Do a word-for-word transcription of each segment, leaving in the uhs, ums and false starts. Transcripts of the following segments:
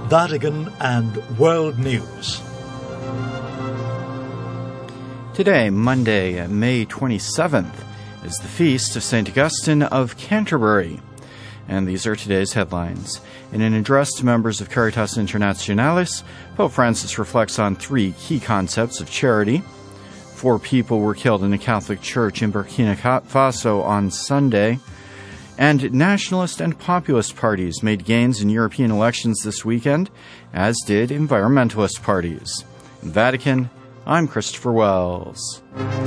Vatican and World News. Today, Monday, May twenty-seventh, is the feast of Saint Augustine of Canterbury. And these are today's headlines. In an address to members of Caritas Internationalis, Pope Francis reflects on three key concepts of charity. Four people were killed in a Catholic church in Burkina Faso on Sunday. And nationalist and populist parties made gains in European elections this weekend, as did environmentalist parties. In the Vatican, I'm Christopher Wells.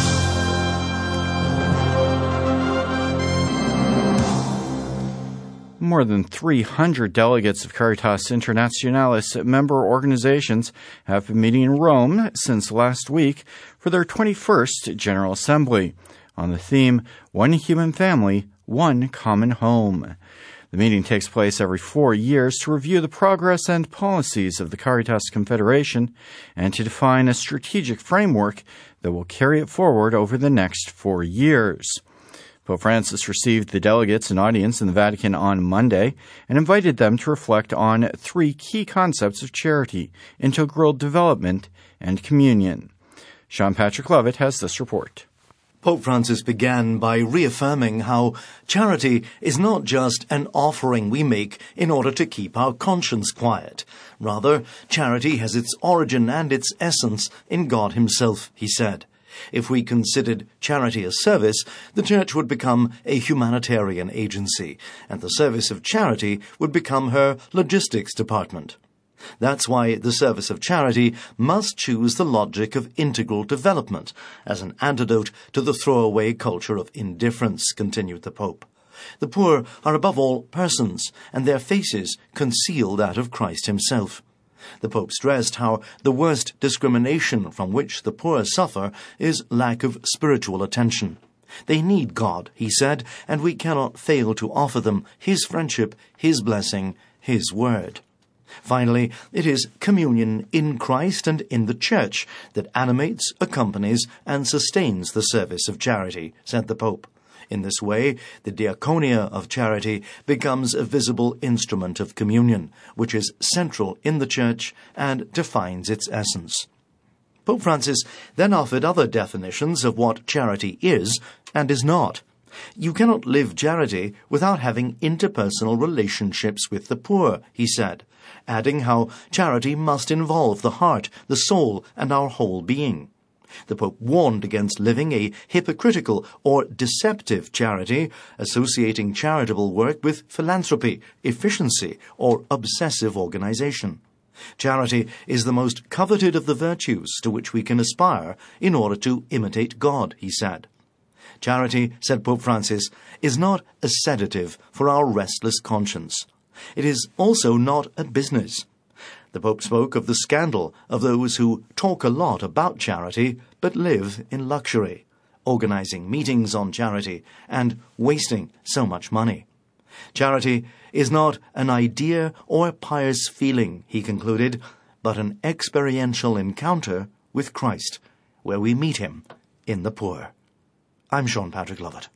More than three hundred delegates of Caritas Internationalis member organizations have been meeting in Rome since last week for their twenty-first General Assembly on the theme, One Human Family, One Common Home. The meeting takes place every four years to review the progress and policies of the Caritas Confederation and to define a strategic framework that will carry it forward over the next four years. Pope Francis received the delegates an audience in the Vatican on Monday and invited them to reflect on three key concepts of charity, integral development, and communion. Sean Patrick Lovett has this report. Pope Francis began by reaffirming how charity is not just an offering we make in order to keep our conscience quiet. Rather, charity has its origin and its essence in God Himself, he said. If we considered charity a service, the Church would become a humanitarian agency, and the service of charity would become her logistics department. That's why the service of charity must choose the logic of integral development as an antidote to the throwaway culture of indifference, continued the Pope. The poor are above all persons, and their faces conceal that of Christ Himself. The Pope stressed how the worst discrimination from which the poor suffer is lack of spiritual attention. They need God, he said, and we cannot fail to offer them His friendship, His blessing, His word. Finally, it is communion in Christ and in the Church that animates, accompanies, and sustains the service of charity, said the Pope. In this way, the diaconia of charity becomes a visible instrument of communion, which is central in the Church and defines its essence. Pope Francis then offered other definitions of what charity is and is not. You cannot live charity without having interpersonal relationships with the poor, he said, adding how charity must involve the heart, the soul, and our whole being. The Pope warned against living a hypocritical or deceptive charity, associating charitable work with philanthropy, efficiency, or obsessive organization. Charity is the most coveted of the virtues to which we can aspire in order to imitate God, he said. Charity, said Pope Francis, is not a sedative for our restless conscience. It is also not a business. The Pope spoke of the scandal of those who talk a lot about charity but live in luxury, organizing meetings on charity and wasting so much money. Charity is not an idea or pious feeling, he concluded, but an experiential encounter with Christ, where we meet Him in the poor. I'm Sean Patrick Lovett.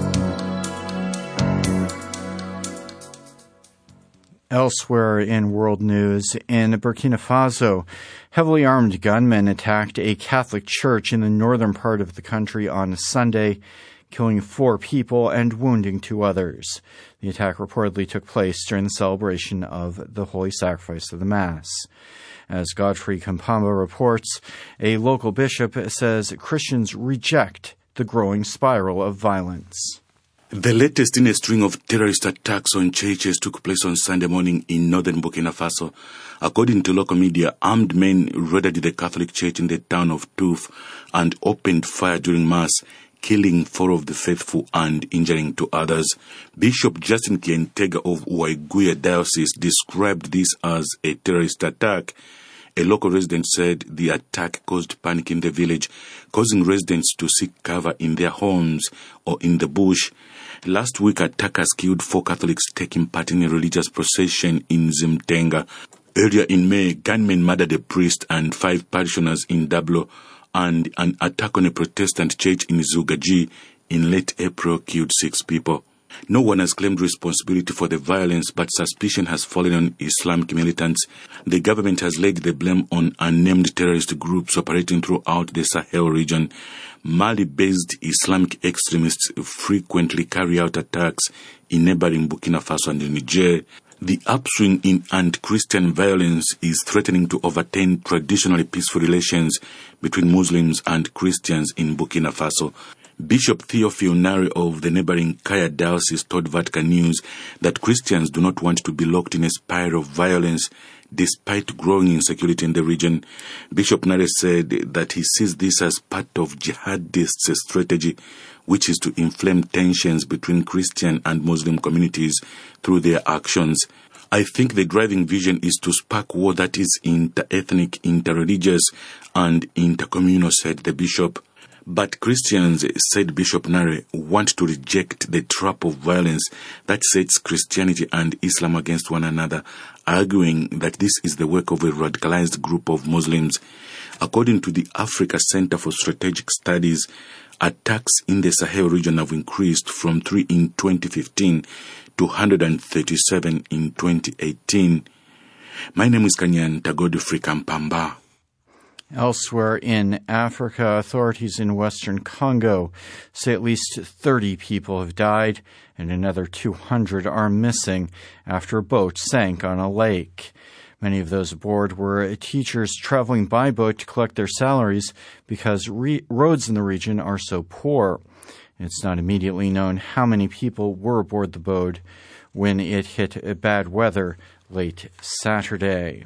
Elsewhere in world news, in Burkina Faso, heavily armed gunmen attacked a Catholic church in the northern part of the country on Sunday, killing four people and wounding two others. The attack reportedly took place during the celebration of the Holy Sacrifice of the Mass. As Godfrey Kampamba reports, a local bishop says Christians reject the growing spiral of violence. The latest in a string of terrorist attacks on churches took place on Sunday morning in northern Burkina Faso. According to local media, armed men raided the Catholic church in the town of Touf and opened fire during Mass, killing four of the faithful and injuring two others. Bishop Justin Kientega of Waiguya Diocese described this as a terrorist attack. A local resident said the attack caused panic in the village, causing residents to seek cover in their homes or in the bush. Last week, attackers killed four Catholics taking part in a religious procession in Zimtenga. Earlier in May, gunmen murdered a priest and five parishioners in Dablo, and an attack on a Protestant church in Zugaji in late April killed six people. No one has claimed responsibility for the violence, but suspicion has fallen on Islamic militants. The government has laid the blame on unnamed terrorist groups operating throughout the Sahel region. Mali-based Islamic extremists frequently carry out attacks in neighboring Burkina Faso and Niger. The upswing in anti-Christian violence is threatening to overturn traditionally peaceful relations between Muslims and Christians in Burkina Faso. Bishop Theophile Nari of the neighboring Kaya Diocese told Vatican News that Christians do not want to be locked in a spiral of violence despite growing insecurity in the region. Bishop Nari said that he sees this as part of jihadist strategy, which is to inflame tensions between Christian and Muslim communities through their actions. I think the driving vision is to spark war that is inter-ethnic, inter-religious, and intercommunal, said the bishop. But Christians, said Bishop Nare, want to reject the trap of violence that sets Christianity and Islam against one another, arguing that this is the work of a radicalized group of Muslims. According to the Africa Center for Strategic Studies, attacks in the Sahel region have increased from three in twenty fifteen to one hundred thirty-seven in twenty eighteen. My name is Kanyan Tagodufri Kampamba. Elsewhere in Africa, authorities in western Congo say at least thirty people have died and another two hundred are missing after a boat sank on a lake. Many of those aboard were teachers traveling by boat to collect their salaries because re- roads in the region are so poor. It's not immediately known how many people were aboard the boat when it hit bad weather late Saturday.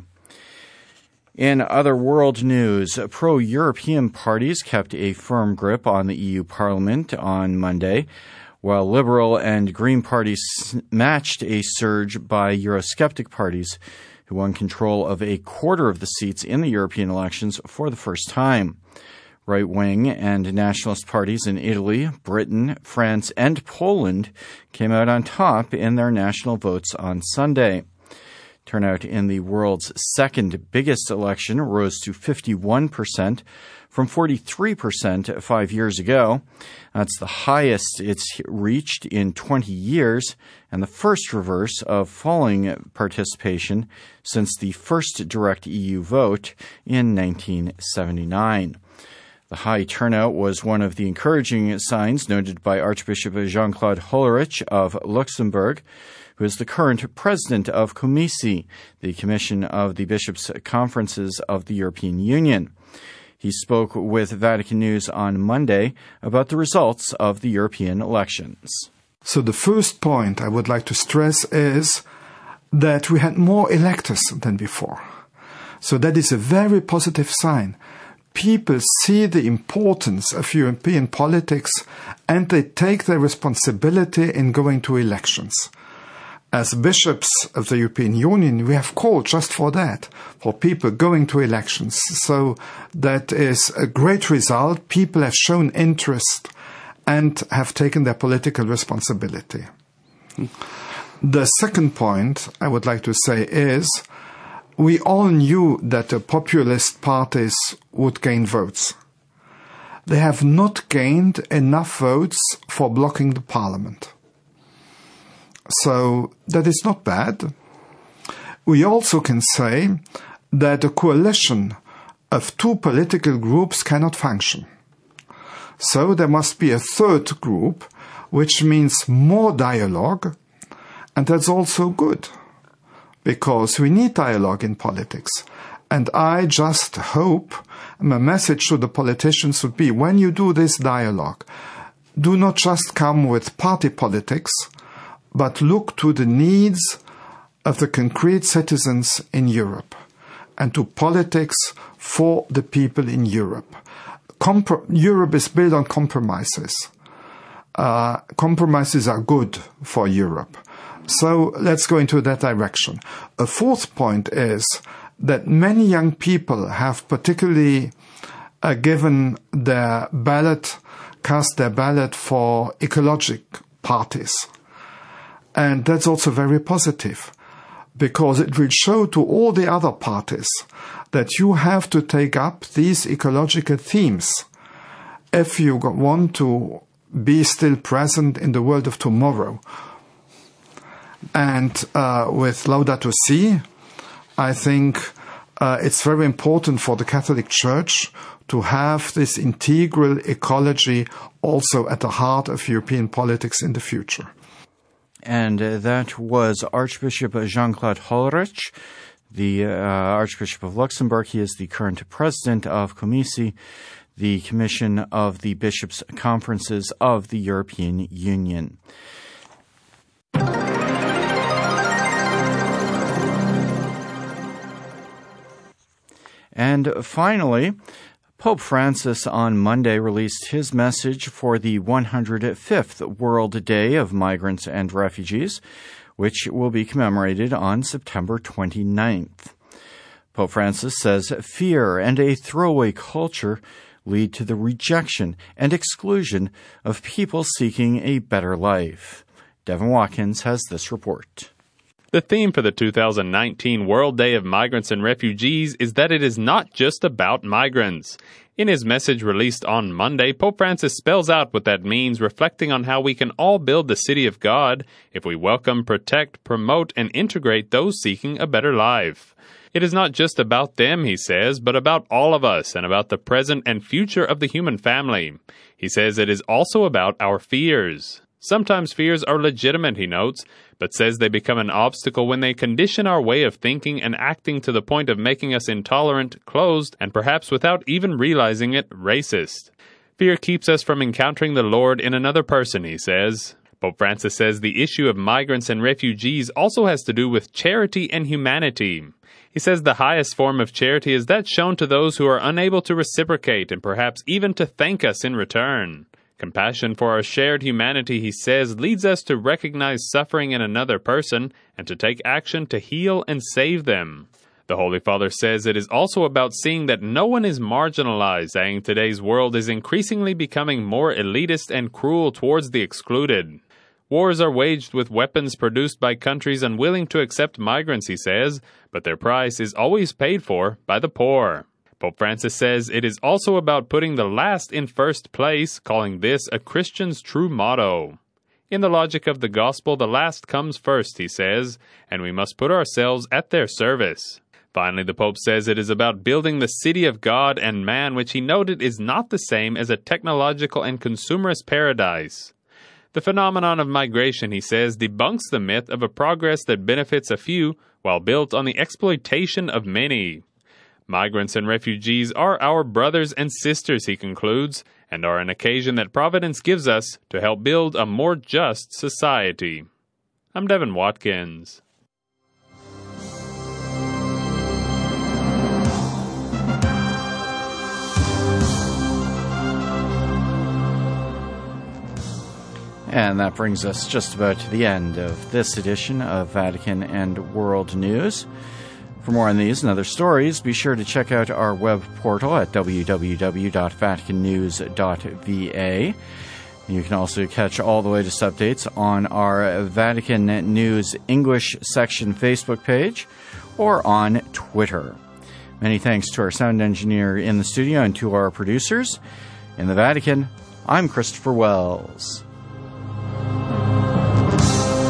In other world news, pro-European parties kept a firm grip on the E U Parliament on Monday, while Liberal and Green parties matched a surge by Eurosceptic parties, who won control of a quarter of the seats in the European elections for the first time. Right-wing and nationalist parties in Italy, Britain, France, and Poland came out on top in their national votes on Sunday. Turnout in the world's second biggest election rose to fifty-one percent from forty-three percent five years ago. That's the highest it's reached in twenty years and the first reverse of falling participation since the first direct E U vote in nineteen seventy-nine. The high turnout was one of the encouraging signs noted by Archbishop Jean-Claude Hollerich of Luxembourg, who is the current president of Comisi, the Commission of the Bishops' Conferences of the European Union. He spoke with Vatican News on Monday about the results of the European elections. So the first point I would like to stress is that we had more electors than before. So that is a very positive sign. People see the importance of European politics and they take their responsibility in going to elections. As bishops of the European Union, we have called just for that, for people going to elections. So that is a great result. People have shown interest and have taken their political responsibility. The second point I would like to say is we all knew that the populist parties would gain votes. They have not gained enough votes for blocking the parliament. So that is not bad. We also can say that a coalition of two political groups cannot function. So there must be a third group, which means more dialogue, and that's also good, because we need dialogue in politics. And I just hope, my message to the politicians would be, when you do this dialogue, do not just come with party politics, but look to the needs of the concrete citizens in Europe and to politics for the people in Europe. Compr- Europe is built on compromises. Uh, compromises are good for Europe. So let's go into that direction. A fourth point is that many young people have particularly uh, given their ballot, cast their ballot for ecologic parties. And that's also very positive, because it will show to all the other parties that you have to take up these ecological themes if you want to be still present in the world of tomorrow. And uh, with Laudato Si, I think uh, it's very important for the Catholic Church to have this integral ecology also at the heart of European politics in the future. And uh, that was Archbishop Jean-Claude Hollerich, the uh, Archbishop of Luxembourg. He is the current president of Comici, the Commission of the Bishops' Conferences of the European Union. And finally, Pope Francis on Monday released his message for the one hundred fifth World Day of Migrants and Refugees, which will be commemorated on September twenty-ninth. Pope Francis says fear and a throwaway culture lead to the rejection and exclusion of people seeking a better life. Devin Watkins has this report. The theme for the two thousand nineteen World Day of Migrants and Refugees is that it is not just about migrants. In his message released on Monday, Pope Francis spells out what that means, reflecting on how we can all build the city of God if we welcome, protect, promote, and integrate those seeking a better life. It is not just about them, he says, but about all of us and about the present and future of the human family. He says it is also about our fears. Sometimes fears are legitimate, he notes, but says they become an obstacle when they condition our way of thinking and acting to the point of making us intolerant, closed, and perhaps without even realizing it, racist. Fear keeps us from encountering the Lord in another person, he says. Pope Francis says the issue of migrants and refugees also has to do with charity and humanity. He says the highest form of charity is that shown to those who are unable to reciprocate and perhaps even to thank us in return. Compassion for our shared humanity, he says, leads us to recognize suffering in another person and to take action to heal and save them. The Holy Father says it is also about seeing that no one is marginalized, saying today's world is increasingly becoming more elitist and cruel towards the excluded. Wars are waged with weapons produced by countries unwilling to accept migrants, he says, but their price is always paid for by the poor. Pope Francis says it is also about putting the last in first place, calling this a Christian's true motto. In the logic of the gospel, the last comes first, he says, and we must put ourselves at their service. Finally, the Pope says it is about building the city of God and man, which he noted is not the same as a technological and consumerist paradise. The phenomenon of migration, he says, debunks the myth of a progress that benefits a few while built on the exploitation of many. Migrants and refugees are our brothers and sisters, he concludes, and are an occasion that Providence gives us to help build a more just society. I'm Devin Watkins. And that brings us just about to the end of this edition of Vatican and World News. For more on these and other stories, be sure to check out our web portal at w w w dot vatican news dot v a. You can also catch all the latest updates on our Vatican News English section Facebook page or on Twitter. Many thanks to our sound engineer in the studio and to our producers. In the Vatican, I'm Christopher Wells.